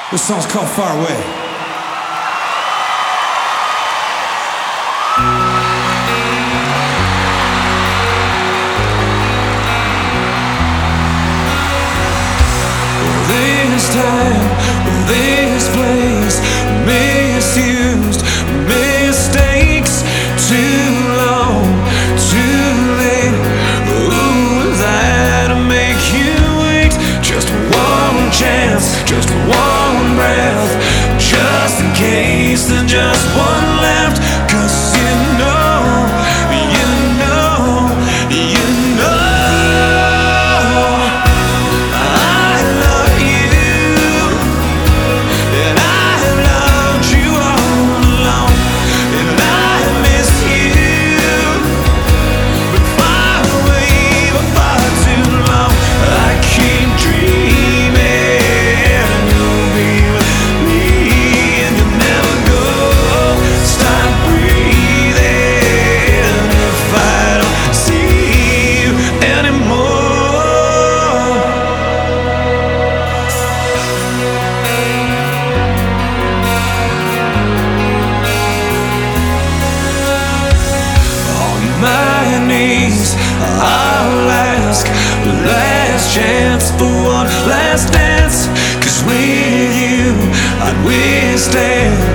This song's called Far Away. This time, this place, misused, mistakes, too long, too late. Ooh, that'll make you wait. Just one chance, just one breath, just in case there's just one left. 'Cause you know, you know, you know I'll ask, last chance for one last dance. 'Cause with you I'd withstand